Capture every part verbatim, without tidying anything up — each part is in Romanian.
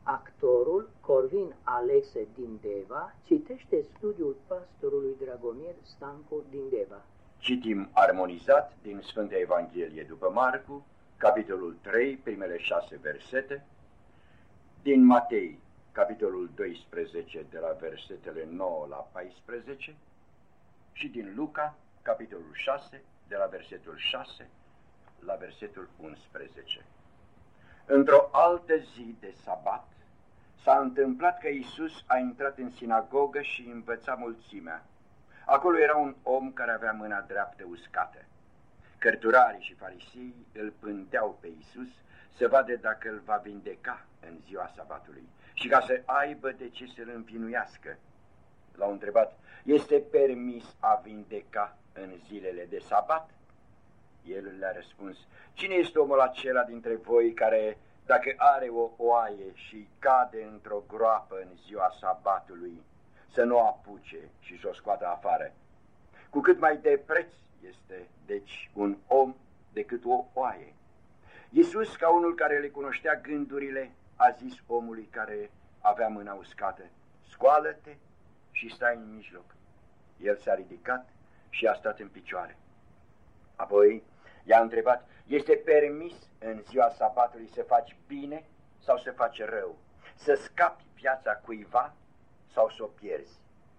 Actorul Corvin Alexe din Deva citește studiul pastorului Dragomir Stancu din Deva. Citim armonizat din Sfânta Evanghelie după Marcu, capitolul trei, primele șase versete, din Matei, capitolul doisprezece, de la versetele nouă la paisprezece, și din Luca, capitolul șase, de la versetul șase la versetul unsprezece. Într-o altă zi de sabat s-a întâmplat că Iisus a intrat în sinagogă și învăța mulțimea. Acolo era un om care avea mâna dreaptă uscată. Cărturarii și farisii îl pândeau pe Iisus să vadă dacă îl va vindeca în ziua sabatului și ca să aibă de ce să-l învinuiască. L-au întrebat: este permis a vindeca în zilele de sabat? El le-a răspuns: cine este omul acela dintre voi care, dacă are o oaie și cade într-o groapă în ziua sabatului, să nu o apuce și să o scoată afară? Cu cât mai de preț este, deci, un om decât o oaie. Iisus, ca unul care le cunoștea gândurile, a zis omului care avea mâna uscată: scoală-te și stai în mijloc. El s-a ridicat și a stat în picioare. Apoi i-a întrebat: este permis în ziua sabatului să faci bine sau să faci rău, să scapi viața cuiva sau să o pierzi?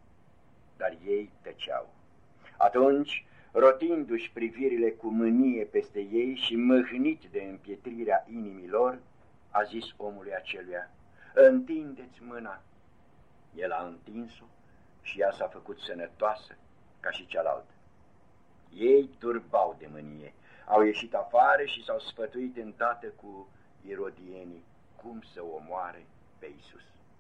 Dar ei tăceau. Atunci, rotindu-și privirile cu mânie peste ei și mâhnit de împietrirea inimilor, a zis omului aceluia: întindeți mâna. El a întins-o și ea s-a făcut sănătoasă ca și cealaltă. Ei turbau de mânie, au ieșit afară și s-au sfătuit îndată cu irodienii cum să omoare pe Iisus.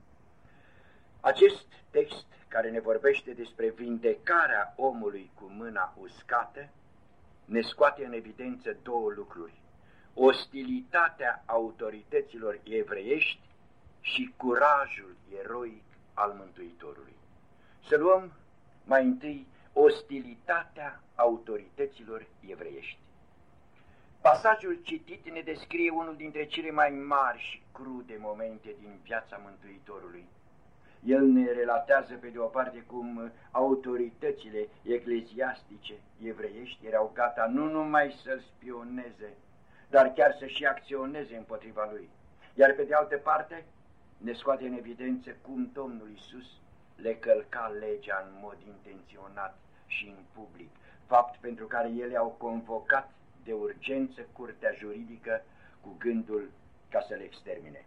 Acest text, care ne vorbește despre vindecarea omului cu mâna uscată, ne scoate în evidență două lucruri: ostilitatea autorităților evreiești și curajul eroic al Mântuitorului. Să luăm mai întâi ostilitatea autorităților evreiești. Pasajul citit ne descrie unul dintre cele mai mari și crude momente din viața Mântuitorului. El ne relatează pe de o parte cum autoritățile ecleziastice evreiești erau gata nu numai să-l spioneze, dar chiar să și acționeze împotriva lui. Iar pe de altă parte ne scoate în evidență cum Domnul Iisus le călca legea în mod intenționat și în public, fapt pentru care ele au convocat de urgență curtea juridică cu gândul ca să le extermine.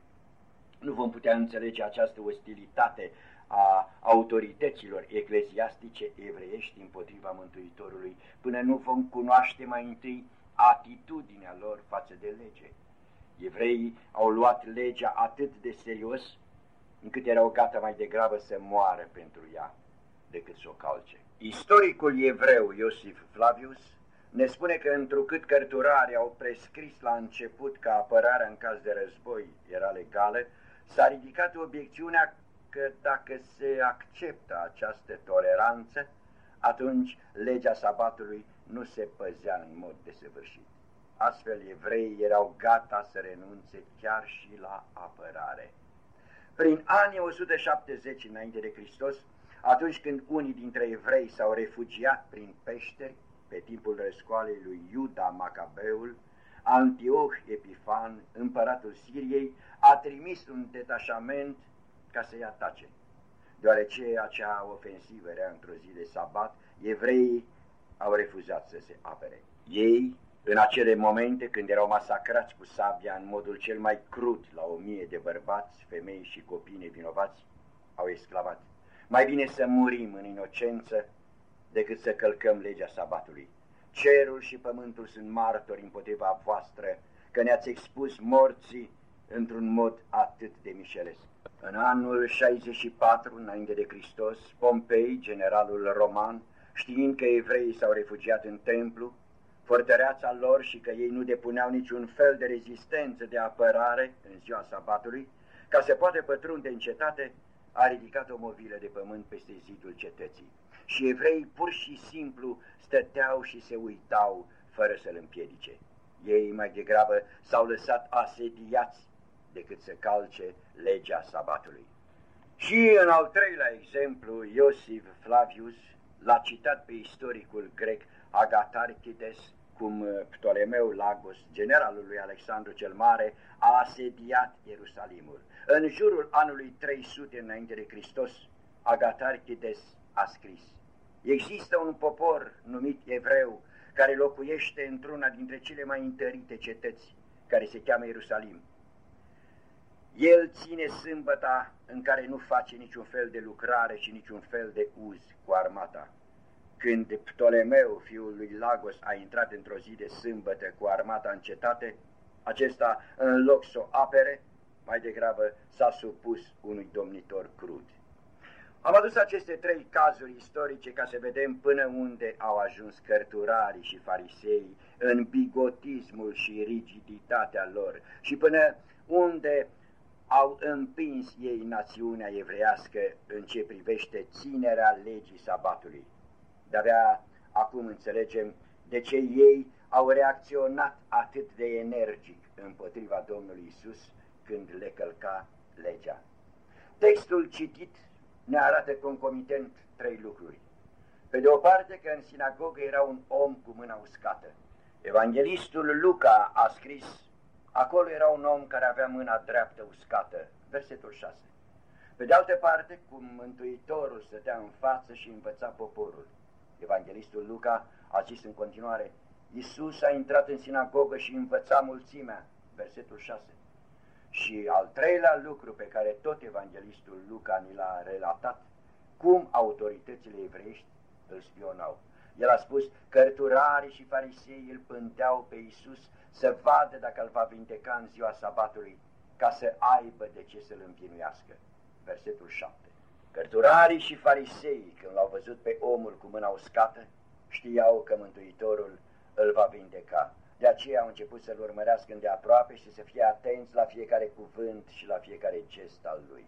Nu vom putea înțelege această ostilitate a autorităților ecleziastice evreiești împotriva Mântuitorului până nu vom cunoaște mai întâi atitudinea lor față de lege. Evreii au luat legea atât de serios încât erau gata mai degrabă să moară pentru ea decât să o calce. Istoricul evreu Iosif Flavius ne spune că întrucât cărturarii au prescris la început că apărarea în caz de război era legală, s-a ridicat obiecțiunea că dacă se acceptă această toleranță, atunci legea sabatului nu se păzea în mod desăvârșit. Astfel, evreii erau gata să renunțe chiar și la apărare. Prin anii o sută șaptezeci înainte de Hristos, atunci când unii dintre evrei s-au refugiat prin peșteri, pe timpul răscoalei lui Iuda Macabeul, Antioh Epifan, împăratul Siriei, a trimis un detașament ca să-i atace. Deoarece acea ofensivă era într-o zi de sabat, evreii au refuzat să se apere. Ei, în acele momente când erau masacrați cu sabia în modul cel mai crud la o mie de bărbați, femei și copii nevinovați, au exclamat: mai bine să murim în inocență decât să călcăm legea sabatului. Cerul și pământul sunt martori împotriva voastră că ne-ați expus morții într-un mod atât de mișelesc. În anul șaizeci și patru înainte de Hristos, Pompei, generalul roman, știind că evreii s-au refugiat în templu, fortăreața lor și că ei nu depuneau niciun fel de rezistență de apărare în ziua sabatului, ca să poată pătrunde în cetate, a ridicat o movilă de pământ peste zidul cetății. Și evreii pur și simplu stăteau și se uitau fără să-l împiedice. Ei mai degrabă s-au lăsat asediați decât să calce legea sabatului. Și în al treilea exemplu, Iosif Flavius l-a citat pe istoricul grec Agatarchides, cum Ptolemeu Lagos, generalul lui Alexandru cel Mare, a asediat Ierusalimul. În jurul anului trei sute înainte de Hristos, Agatarchides a scris: există un popor numit evreu care locuiește într-una dintre cele mai întărite cetăți, care se cheamă Ierusalim. El ține sâmbăta în care nu face niciun fel de lucrare și niciun fel de uz cu armata. Când Ptolemeu, fiul lui Lagos, a intrat într-o zi de sâmbătă cu armata în cetate, acesta, în loc să o apere, mai degrabă s-a supus unui domnitor crud. Am adus aceste trei cazuri istorice ca să vedem până unde au ajuns cărturarii și fariseii în bigotismul și rigiditatea lor și până unde au împins ei națiunea evreiască în ce privește ținerea legii sabatului. De-abia acum înțelegem de ce ei au reacționat atât de energic împotriva Domnului Isus când le călca legea. Textul citit ne arată concomitent trei lucruri. Pe de o parte că în sinagogă era un om cu mâna uscată. Evanghelistul Luca a scris: acolo era un om care avea mâna dreaptă uscată, versetul șase. Pe de altă parte, cum Mântuitorul stătea în față și învăța poporul. Evanghelistul Luca a zis în continuare: Iisus a intrat în sinagogă și învăța mulțimea, versetul șase. Și al treilea lucru pe care tot evanghelistul Luca ni l-a relatat, cum autoritățile evreiești îl spionau. El a spus: cărturarii și fariseii îl pândeau pe Iisus să vadă dacă îl va vindeca în ziua sabatului, ca să aibă de ce să-l învinuiască. Versetul șapte. Cărturarii și fariseii, când l-au văzut pe omul cu mâna uscată, știau că Mântuitorul îl va vindeca. De aceea au început să-l urmărească îndeaproape și să fie atenți la fiecare cuvânt și la fiecare gest al lui.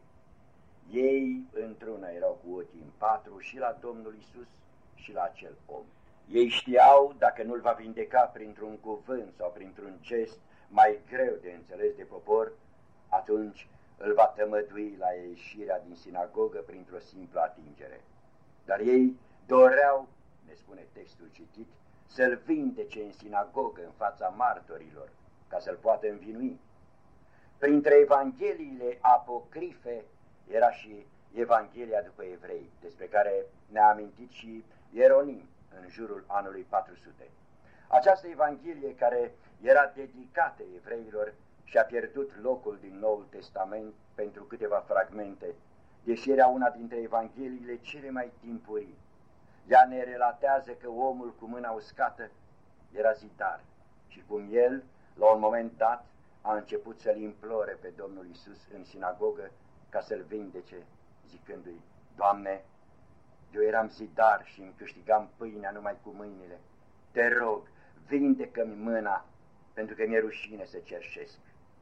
Ei într-una erau cu ochii în patru și la Domnul Iisus și la acel om. Ei știau, dacă nu-l va vindeca printr-un cuvânt sau printr-un gest mai greu de înțeles de popor, atunci îl va tămădui la ieșirea din sinagogă printr-o simplă atingere. Dar ei doreau, ne spune textul citit, să-l vindece în sinagogă, în fața martorilor, ca să-l poată învinui. Printre evangheliile apocrife era și Evanghelia după evrei, despre care ne-a amintit și Ieronim în jurul anului patru sute. Această Evanghelie, care era dedicată evreilor, și-a pierdut locul din Noul Testament pentru câteva fragmente, deși era una dintre evangheliile cele mai timpurii. Ea ne relatează că omul cu mâna uscată era zidar și cum el, la un moment dat, a început să-l implore pe Domnul Iisus în sinagogă ca să-l vindece, zicându-i: Doamne, eu eram zidar și îmi câștigam pâinea numai cu mâinile. Te rog, vindecă-mi mâna, pentru că mi-e rușine să cerșesc.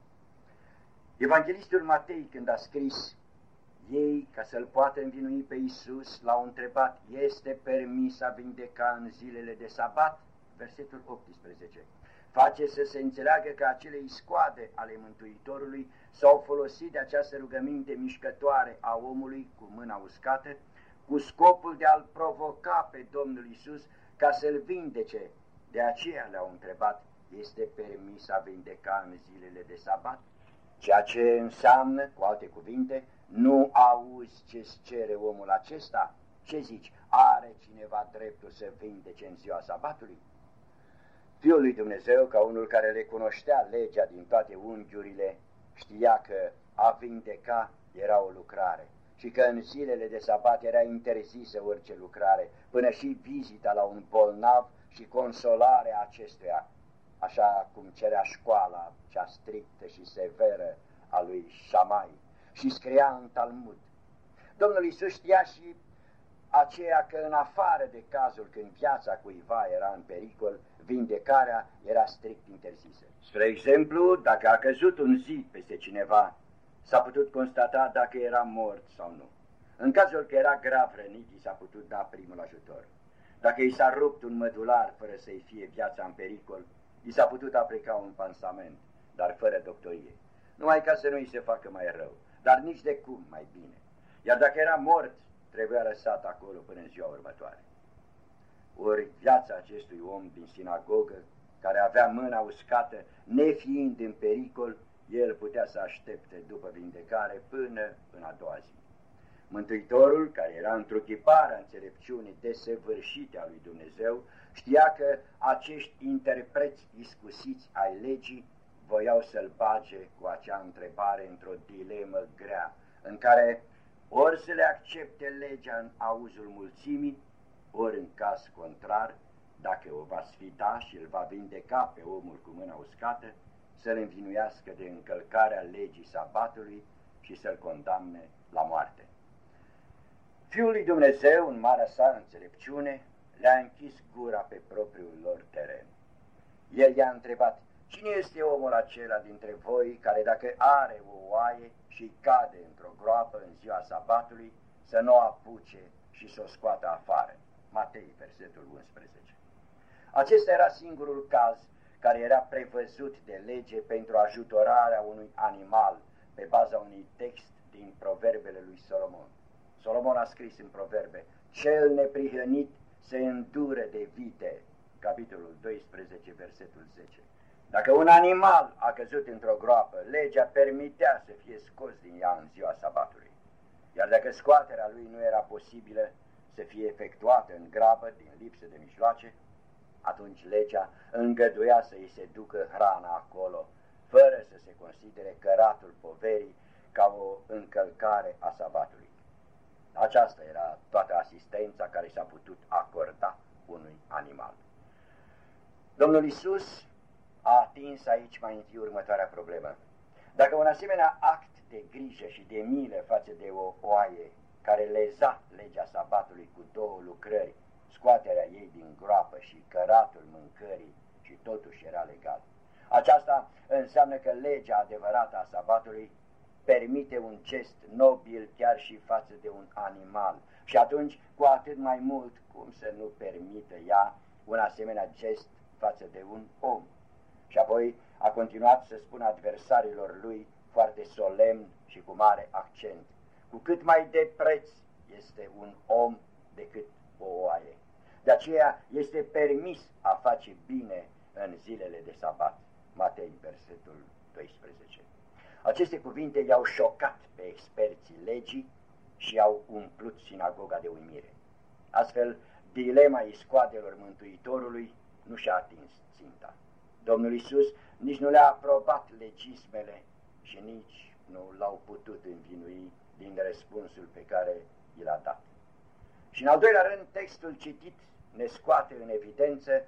Evanghelistul Matei, când a scris, ei, ca să-l poată învinui pe Iisus, l-au întrebat: este permis a vindeca în zilele de sabat? Versetul optsprezece. Face să se înțeleagă că acele iscoade ale Mântuitorului s-au folosit de această rugăminte mișcătoare a omului cu mâna uscată, cu scopul de a-l provoca pe Domnul Iisus ca să-l vindece. De aceea le-au întrebat: este permis a vindeca în zilele de sabat? Ceea ce înseamnă, cu alte cuvinte, nu auzi ce-ți cere omul acesta? Ce zici? Are cineva dreptul să vindece în ziua sabatului? Fiul lui Dumnezeu, ca unul care le cunoștea legea din toate unghiurile, știa că a vindeca era o lucrare și că în zilele de sabat era interzisă orice lucrare, până și vizita la un bolnav și consolarea acestuia, așa cum cerea școala cea strictă și severă a lui Șamai și scria în Talmud. Domnul Iisus știa și aceea că în afară de cazul când viața cuiva era în pericol, vindecarea era strict interzisă. Spre exemplu, dacă a căzut un zid peste cineva, s-a putut constata dacă era mort sau nu. În cazul că era grav rănit, i s-a putut da primul ajutor. Dacă i s-a rupt un mădular fără să-i fie viața în pericol, i s-a putut aplica un pansament, dar fără doctorie. numai ca să nu îi se facă mai rău, dar nici de cum mai bine. Iar dacă era mort, trebuia lăsat acolo până în ziua următoare. Ori viața acestui om din sinagogă, care avea mâna uscată, nefiind în pericol, el putea să aștepte după vindecare până în a doua zi. Mântuitorul, care era întruchiparea înțelepciunii desăvârșite a lui Dumnezeu, știa că acești interpreți iscusiți ai legii voiau să-l bage cu acea întrebare într-o dilemă grea, în care ori să le accepte legea în auzul mulțimii, ori în caz contrar, dacă o va sfida și îl va vindeca pe omul cu mâna uscată, să-l învinuiască de încălcarea legii sabatului și să-l condamne la moarte. Fiul lui Dumnezeu, în marea sa înțelepciune, le-a închis gura pe propriul lor teren. El i-a întrebat: cine este omul acela dintre voi care, dacă are o oaie și cade într-o groapă în ziua sabatului, să nu o apuce și să o scoată afară? Matei, versetul unsprezece. Acesta era singurul caz care era prevăzut de lege pentru ajutorarea unui animal pe baza unui text din Proverbele lui Solomon. Solomon a scris în Proverbe: cel neprihănit se îndură de vite, capitolul doisprezece, versetul zece. Dacă un animal a căzut într-o groapă, legea permitea să fie scos din ea în ziua sabatului. Iar dacă scoaterea lui nu era posibilă să fie efectuată în grabă din lipsă de mijloace, atunci legea îngăduia să îi se ducă hrana acolo, fără să se considere căratul poverii ca o încălcare a sabatului. Aceasta era toată asistența care s-a putut acorda unui animal. Domnul Iisus a atins aici mai întâi următoarea problemă. Dacă un asemenea act de grijă și de milă față de o oaie care leza legea sabatului cu două lucrări, scoaterea ei din groapă și căratul mâncării, și totuși era legal, aceasta înseamnă că legea adevărată a sabatului permite un gest nobil chiar și față de un animal, și atunci cu atât mai mult cum să nu permită ea un asemenea gest față de un om. Și apoi a continuat să spună adversarilor lui foarte solemn și cu mare accent: cu cât mai de preț este un om decât o oaie. De aceea este permis a face bine în zilele de sabat. Matei, versetul doisprezece. Aceste cuvinte i-au șocat pe experții legii și au umplut sinagoga de uimire. Astfel, dilema iscoadelor Mântuitorului nu și-a atins ținta. Domnul Iisus nici nu le-a aprobat legismele și nici nu l-au putut învinui din răspunsul pe care i l-a dat. Și în al doilea rând, textul citit ne scoate în evidență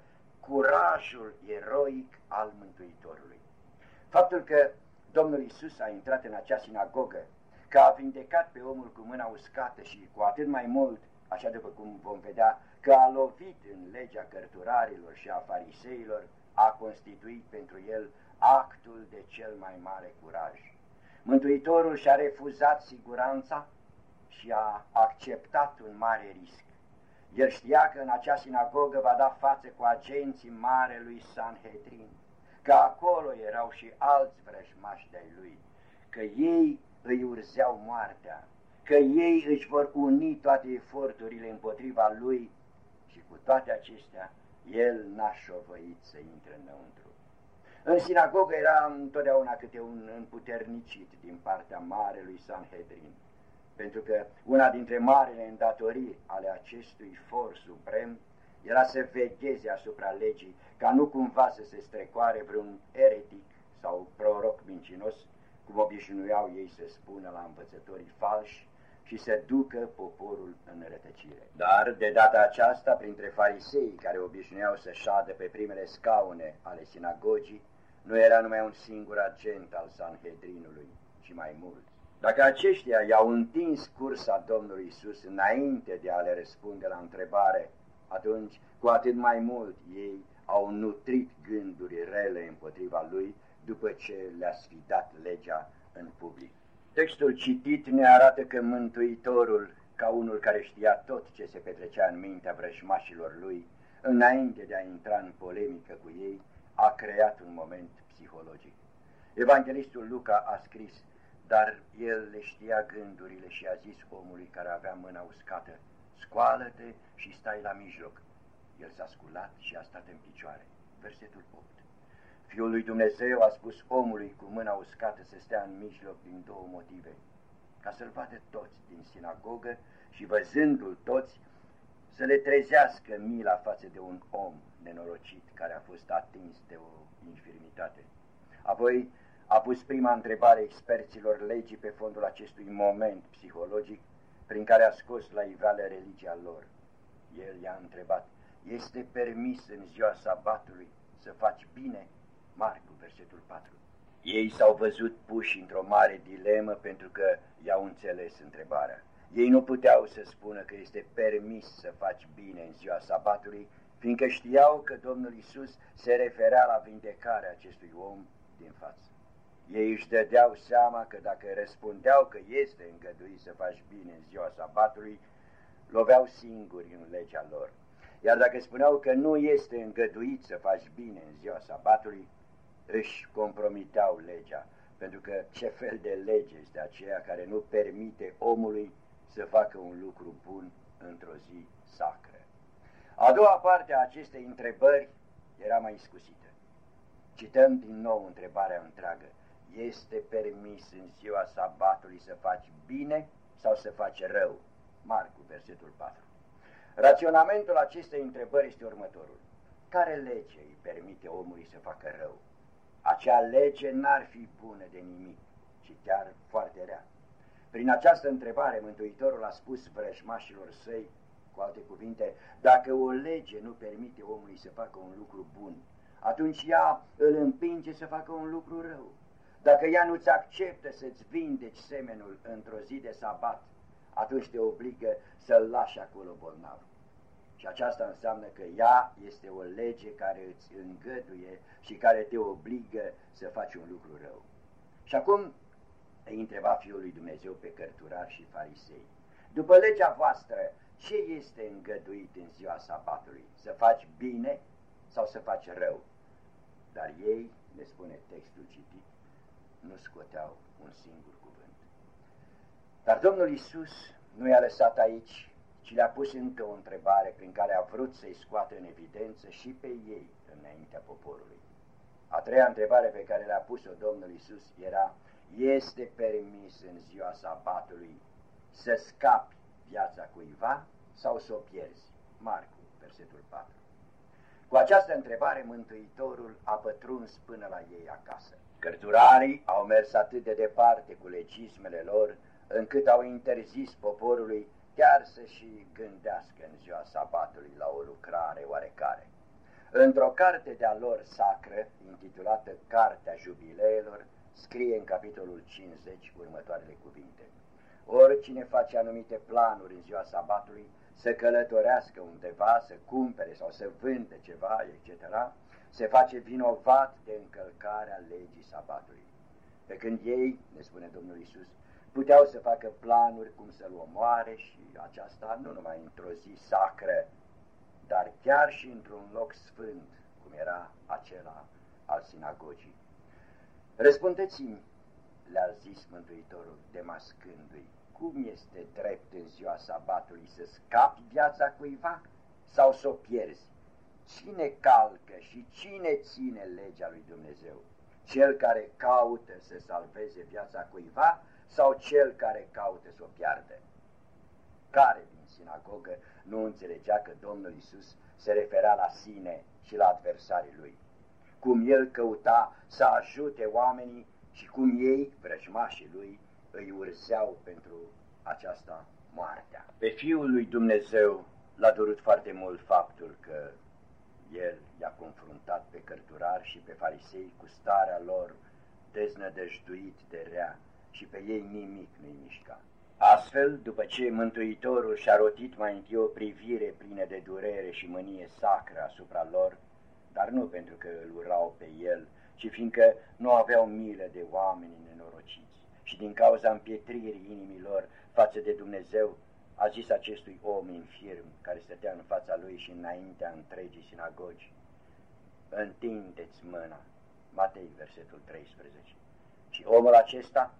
curajul eroic al Mântuitorului. Faptul că Domnul Iisus a intrat în acea sinagogă, că a vindecat pe omul cu mâna uscată și cu atât mai mult, așa după cum vom vedea, că a lovit în legea cărturarilor și a fariseilor, a constituit pentru el actul de cel mai mare curaj. Mântuitorul și-a refuzat siguranța și a acceptat un mare risc. El știa că în acea sinagogă va da față cu agenții marelui Sanhedrin, că acolo erau și alți vrăjmași de-ai lui, că ei îi urzeau moartea, că ei își vor uni toate eforturile împotriva lui, și cu toate acestea el n-a șovăit să intre înăuntru. În sinagogă era întotdeauna câte un împuternicit din partea marelui Sanhedrin, pentru că una dintre marele îndatoriri ale acestui for suprem era să vegheze asupra legii, ca nu cumva să se strecoare vreun eretic sau proroc mincinos, cum obișnuiau ei să spună la învățătorii falși, și să ducă poporul în rătăcire. Dar, de data aceasta, printre farisei care obișnuiau să șadă pe primele scaune ale sinagogii, nu era numai un singur agent al Sanhedrinului, ci mai mulți. Dacă aceștia i-au întins cursa Domnului Iisus înainte de a le răspunde la întrebare, atunci, cu atât mai mult, ei au nutrit gânduri rele împotriva lui după ce le-a sfidat legea în public. Textul citit ne arată că Mântuitorul, ca unul care știa tot ce se petrecea în mintea vrăjmașilor lui, înainte de a intra în polemică cu ei, a creat un moment psihologic. Evanghelistul Luca a scris: dar el le știa gândurile și a zis omului care avea mâna uscată: scoală-te și stai la mijloc. El s-a sculat și a stat în picioare. Versetul opt. Fiul lui Dumnezeu a spus omului cu mâna uscată să stea în mijloc din două motive: ca să-l vadă toți din sinagogă și, văzându-l toți, să le trezească mila față de un om nenorocit care a fost atins de o infirmitate. Apoi a pus prima întrebare experților legii pe fondul acestui moment psihologic prin care a scos la iveală religia lor. El i-a întrebat: este permis în ziua sabatului să faci bine? Marcu, versetul patru. Ei s-au văzut puși într-o mare dilemă pentru că i-au înțeles întrebarea. Ei nu puteau să spună că este permis să faci bine în ziua sabatului, fiindcă știau că Domnul Iisus se referea la vindecarea acestui om din față. Ei își dădeau seama că dacă răspundeau că este îngăduit să faci bine în ziua sabatului, loveau singuri în legea lor. Iar dacă spuneau că nu este îngăduit să faci bine în ziua sabatului, își compromiteau legea, pentru că ce fel de lege este aceea care nu permite omului să facă un lucru bun într-o zi sacră? A doua parte a acestei întrebări era mai iscusită. Cităm din nou întrebarea întreagă: este permis în ziua sabatului să faci bine sau să faci rău? Marcu, versetul patru. Raționamentul acestei întrebări este următorul: care lege îi permite omului să facă rău? Acea lege n-ar fi bună de nimic, ci chiar foarte rea. Prin această întrebare Mântuitorul a spus vrăjmașilor săi, cu alte cuvinte, dacă o lege nu permite omului să facă un lucru bun, atunci ea îl împinge să facă un lucru rău. Dacă ea nu-ți acceptă să-ți vindeci semenul într-o zi de sabat, atunci te obligă să-l lași acolo bolnav. Și aceasta înseamnă că ea este o lege care îți îngăduie și care te obligă să faci un lucru rău. Și acum îi întreba Fiul lui Dumnezeu pe cărturari și farisei: după legea voastră, ce este îngăduit în ziua sabatului? Să faci bine sau să faci rău? Dar ei, ne spune textul citit, nu scoteau un singur cuvânt. Dar Domnul Iisus nu i-a lăsat aici, ci le-a pus încă o întrebare prin care a vrut să-i scoată în evidență și pe ei înaintea poporului. A treia întrebare pe care le-a pus-o Domnul Iisus era: este permis în ziua sabatului să scapi viața cuiva sau să o pierzi? Marcu, versetul patru. Cu această întrebare Mântuitorul a pătruns până la ei acasă. Cărturarii au mers atât de departe cu legismele lor, încât au interzis poporului chiar să și gândească în ziua sabatului la o lucrare oarecare. Într-o carte de-a lor sacră, intitulată Cartea Jubileelor, scrie în capitolul cincizeci următoarele cuvinte: oricine face anumite planuri în ziua sabatului, să călătorească undeva, să cumpere sau să vândă ceva, et cetera, se face vinovat de încălcarea legii sabatului. Pe când ei, ne spune Domnul Iisus, puteau să facă planuri cum să-l omoare, și aceasta nu numai într-o zi sacră, dar chiar și într-un loc sfânt, cum era acela al sinagogii. Răspundeți-mi, le-a zis Mântuitorul, demascându-i, cum este drept în ziua sabatului să scapi viața cuiva sau să o pierzi? Cine calcă și cine ține legea lui Dumnezeu? Cel care caută să salveze viața cuiva sau cel care caută să o piardă? Care din sinagogă nu înțelegea că Domnul Iisus se referea la sine și la adversarii lui? Cum el căuta să ajute oamenii și cum ei, vrăjmașii lui, îi urzeau pentru aceasta moartea. Pe Fiul lui Dumnezeu l-a durut foarte mult faptul că el i-a confruntat pe cărturari și pe farisei cu starea lor deznădăjduit de rea și pe ei nimic nu-i mișca. Astfel, după ce Mântuitorul și-a rotit mai întâi o privire plină de durere și mânie sacră asupra lor, dar nu pentru că îl urau pe el, ci fiindcă nu aveau milă de oamenii nenorociți și din cauza împietririi inimilor față de Dumnezeu, a zis acestui om infirm care stătea în fața lui și înaintea întregii sinagogi: întinde-ți mâna. Matei, versetul treisprezece. Și omul acesta,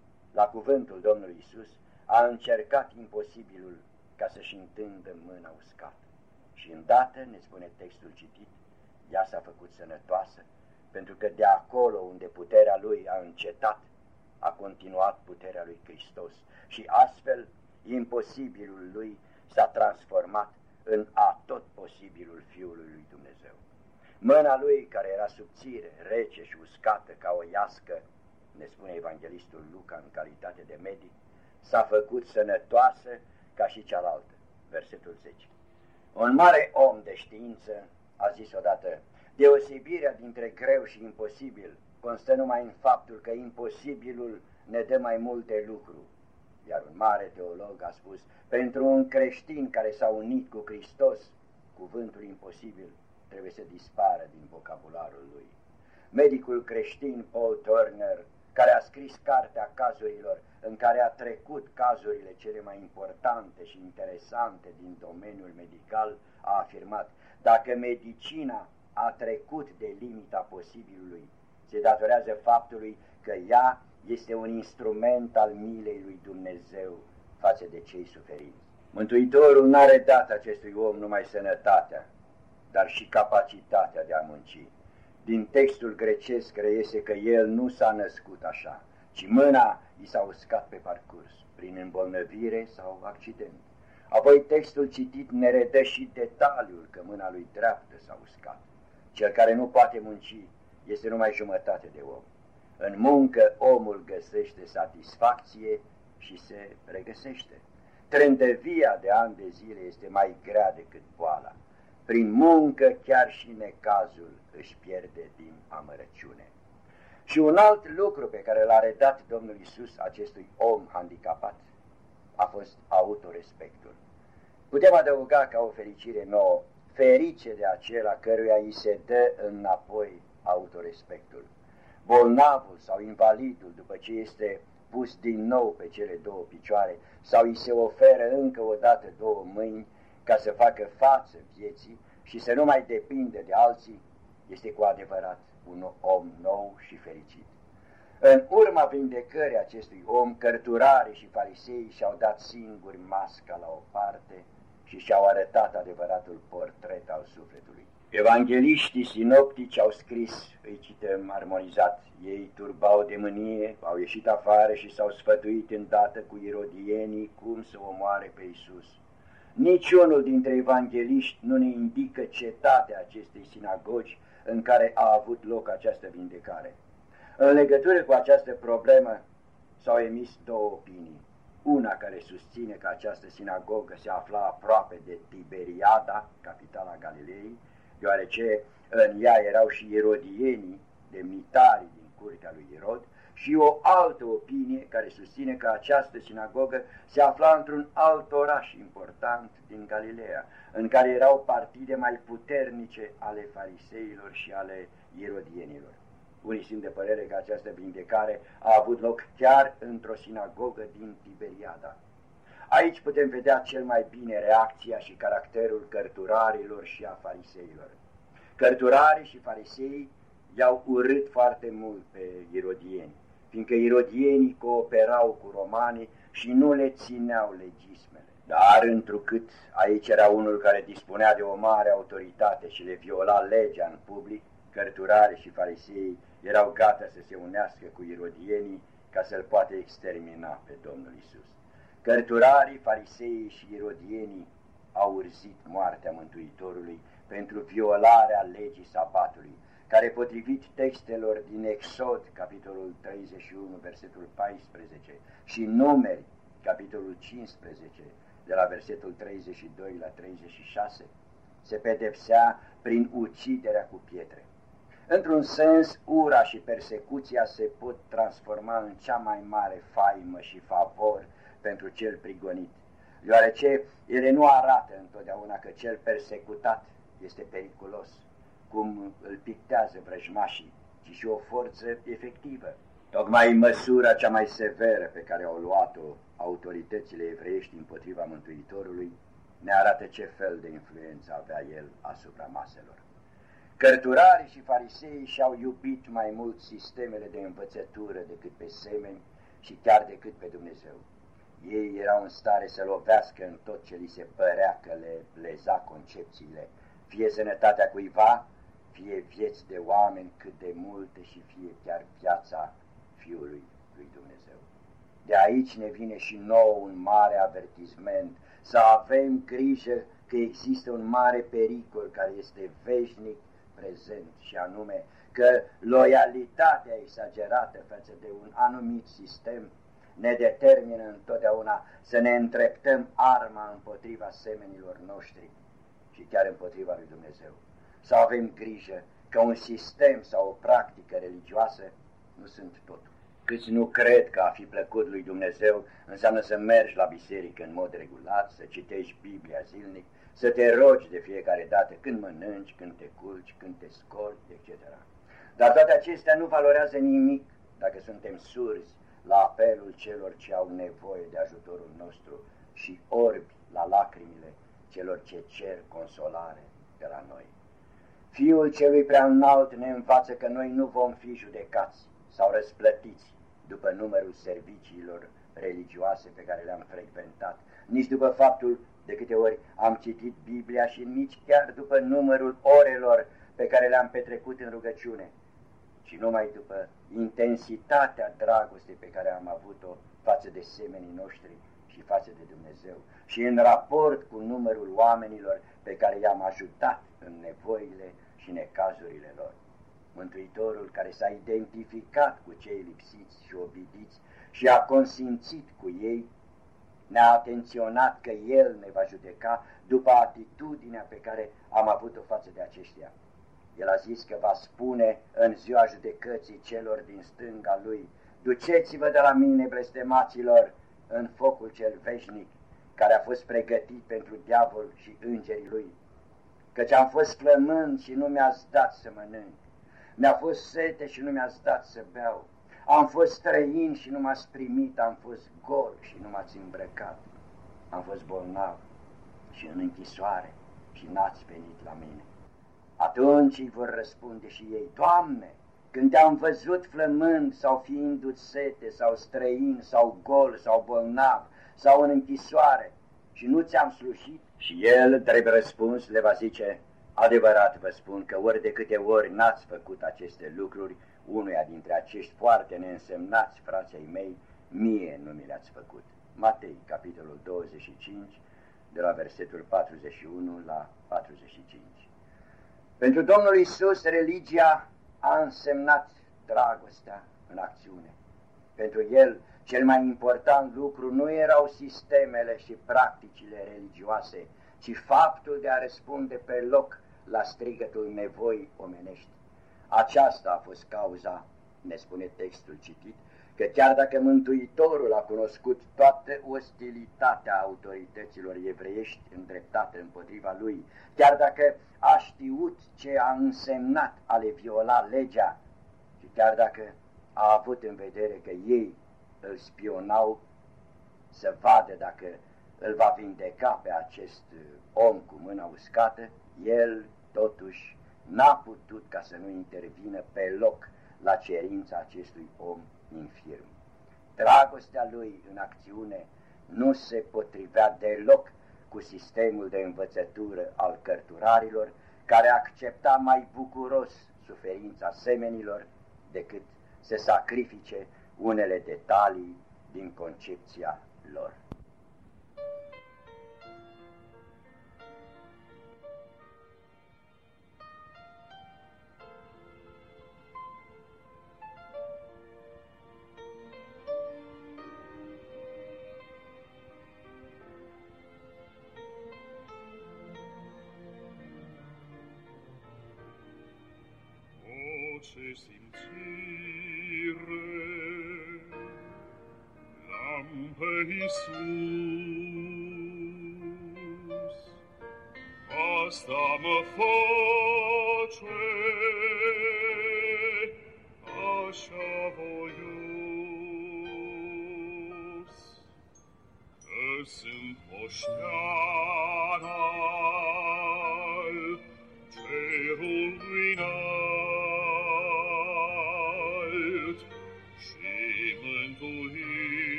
la cuvântul Domnului Iisus, a încercat imposibilul ca să-și întindă mâna uscată. Și îndată, ne spune textul citit, ea s-a făcut sănătoasă, pentru că de acolo unde puterea lui a încetat, a continuat puterea lui Hristos. Și astfel, imposibilul lui s-a transformat în atot posibilul Fiului lui Dumnezeu. Mâna lui, care era subțire, rece și uscată ca o iască, ne spune evanghelistul Luca în calitate de medic, s-a făcut sănătoasă ca și cealaltă. Versetul zece. Un mare om de știință a zis odată, deosebirea dintre greu și imposibil constă numai în faptul că imposibilul ne dă mai multe lucruri. Iar un mare teolog a spus, pentru un creștin care s-a unit cu Hristos, cuvântul imposibil trebuie să dispară din vocabularul lui. Medicul creștin Paul Turner, care a scris cartea cazurilor, în care a trecut cazurile cele mai importante și interesante din domeniul medical, a afirmat, dacă medicina a trecut de limita posibilului, se datorează faptului că ea este un instrument al milei lui Dumnezeu față de cei suferiți. Mântuitorul n-a redat acestui om numai sănătatea, dar și capacitatea de a munci. Din textul grecesc reiese că el nu s-a născut așa, ci mâna i s-a uscat pe parcurs, prin îmbolnăvire sau accident. Apoi textul citit ne redă și detaliul că mâna lui dreaptă s-a uscat. Cel care nu poate munci este numai jumătate de om. În muncă omul găsește satisfacție și se regăsește. Trândăvia de ani de zile este mai grea decât boala. Prin muncă chiar și necazul își pierde din amărăciune. Și un alt lucru pe care l-a redat Domnul Iisus acestui om handicapat a fost autorespectul. Putem adăuga ca o fericire nouă, ferice de acela căruia îi se dă înapoi autorespectul. Bolnavul sau invalidul, după ce este pus din nou pe cele două picioare, sau îi se oferă încă o dată două mâini ca să facă față vieții și să nu mai depinde de alții, este cu adevărat un om nou și fericit. În urma vindecării acestui om, cărturarii și fariseii și-au dat singuri masca la o parte și și-au arătat adevăratul portret al sufletului. Evangheliștii sinoptici au scris, îi cităm armonizat, ei turbau de mânie, au ieșit afară și s-au sfătuit îndată cu irodienii cum să omoare pe Iisus. Niciunul dintre evangheliști nu ne indică cetatea acestei sinagogi în care a avut loc această vindecare. În legătură cu această problemă s-au emis două opinii. Una care susține că această sinagogă se afla aproape de Tiberiada, capitala Galilei, deoarece în ea erau și irodienii, demnitarii din curtea lui Irod, și o altă opinie care susține că această sinagogă se afla într-un alt oraș important din Galileea, în care erau partide mai puternice ale fariseilor și ale irodienilor. Unii sunt de părere că această vindecare a avut loc chiar într-o sinagogă din Tiberiada. Aici putem vedea cel mai bine reacția și caracterul cărturarilor și a fariseilor. Cărturarii și fariseii i-au urât foarte mult pe irodieni, fiindcă irodienii cooperau cu romanii și nu le țineau legismele. Dar întrucât aici era unul care dispunea de o mare autoritate și le viola legea în public, cărturarii și fariseii erau gata să se unească cu irodienii ca să-l poată extermina pe Domnul Iisus. Cărturarii, fariseii și irodienii au urzit moartea Mântuitorului pentru violarea legii sabatului, care potrivit textelor din Exod, capitolul treizeci și unu, versetul paisprezece, și Numeri, capitolul cincisprezece, de la versetul treizeci și doi la treizeci și șase, se pedepsea prin uciderea cu pietre. Într-un sens, ura și persecuția se pot transforma în cea mai mare faimă și favor pentru cel prigonit, deoarece ele nu arată întotdeauna că cel persecutat este periculos, cum îl pictează vrăjmașii, ci și o forță efectivă. Tocmai măsura cea mai severă pe care au luat-o autoritățile evreiești împotriva Mântuitorului ne arată ce fel de influență avea el asupra maselor. Cărturarii și fariseii și-au iubit mai mult sistemele de învățătură decât pe semeni și chiar decât pe Dumnezeu. Ei erau în stare să lovească în tot ce li se părea că le leza concepțiile, fie sănătatea cuiva, fie vieți de oameni cât de multe și fie chiar viața Fiului lui Dumnezeu. De aici ne vine și nouă un mare avertisment, să avem grijă că există un mare pericol care este veșnic prezent, și anume că loialitatea exagerată față de un anumit sistem ne determină întotdeauna să ne îndreptăm arma împotriva semenilor noștri și chiar împotriva lui Dumnezeu. Să avem grijă că un sistem sau o practică religioasă nu sunt totul. Câți nu cred că a fi plăcut lui Dumnezeu înseamnă să mergi la biserică în mod regulat, să citești Biblia zilnic, să te rogi de fiecare dată când mănânci, când te culci, când te scoli, et cetera. Dar toate acestea nu valorează nimic dacă suntem surzi la apelul celor ce au nevoie de ajutorul nostru și orbi la lacrimile celor ce cer consolare de la noi. Fiul celui prea înalt ne învață că noi nu vom fi judecați sau răsplătiți după numărul serviciilor religioase pe care le-am frecventat, nici după faptul de câte ori am citit Biblia și nici chiar după numărul orelor pe care le-am petrecut în rugăciune, ci numai după intensitatea dragostei pe care am avut-o față de semenii noștri și față de Dumnezeu și în raport cu numărul oamenilor pe care i-am ajutat în nevoile și necazurile lor. Mântuitorul, care s-a identificat cu cei lipsiți și obidiți și a consimțit cu ei, ne-a atenționat că El ne va judeca după atitudinea pe care am avut-o față de aceștia. El a zis că va spune în ziua judecății celor din stânga Lui: duceți-vă de la mine, blestemaților, în focul cel veșnic, care a fost pregătit pentru diavol și îngerii lui. Căci am fost flămând și nu mi-ați dat să mănânc, mi-a fost sete și nu mi-ați dat să beau, am fost străin și nu m-ați primit, am fost gol și nu m-ați îmbrăcat, am fost bolnav și în închisoare și n-ați venit la mine. Atunci îi vor răspunde și ei: Doamne, când te-am văzut flămând sau fiindu-ți sete sau străin sau gol sau bolnav sau în închisoare și nu ți-am slujit? Și El, drept răspuns, le va zice: adevărat vă spun că ori de câte ori n-ați făcut aceste lucruri unuia dintre acești foarte neînsemnați frații mei, mie nu mi le-ați făcut. Matei, capitolul douăzeci și cinci, de la versetul patruzeci și unu la patruzeci și cinci. Pentru Domnul Iisus, religia a însemnat dragostea în acțiune. Pentru El, cel mai important lucru nu erau sistemele și practicile religioase, ci faptul de a răspunde pe loc la strigătul nevoii omenești. Aceasta a fost cauza, ne spune textul citit, că chiar dacă Mântuitorul a cunoscut toată ostilitatea autorităților evreiești îndreptate împotriva Lui, chiar dacă a știut ce a însemnat a le viola legea și chiar dacă a avut în vedere că ei îl spionau să vadă dacă îl va vindeca pe acest om cu mâna uscată, El totuși n-a putut ca să nu intervină pe loc la cerința acestui om infirm. Dragostea Lui în acțiune nu se potrivea deloc cu sistemul de învățătură al cărturarilor, care accepta mai bucuros suferința semenilor decât să sacrifice unele detalii din concepția lor. Ce simțire l-am pe Iisus, asta mă face așa voios, că sunt moștean al cerului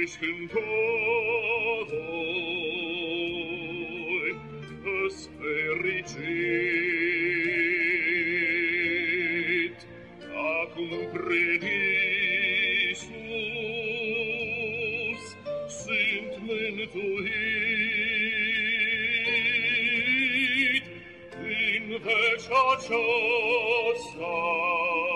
ești cântoi, îs fericit, acum prin Iisus sunt mântuit, în vecea aceasta